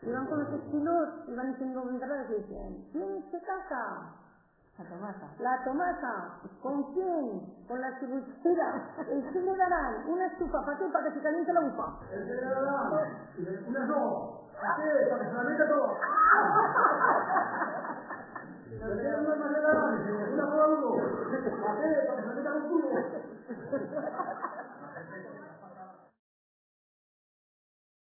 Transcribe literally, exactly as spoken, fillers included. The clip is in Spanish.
Iban con los estilos, iban diciendo verdades y decían, ¿quién se casa? La Tomasa. La Tomasa. ¿Con quién? Con la estufa. ¿Y qué le darán? Una estufa. ¿Para qué? Para que se caliente la ufa. ¿Qué le darán? Una no. ¿Para qué? Para que se caliente todo. ¿Por qué no me le darán? Una por uno. ¿Para qué? Para que se caliente un culo.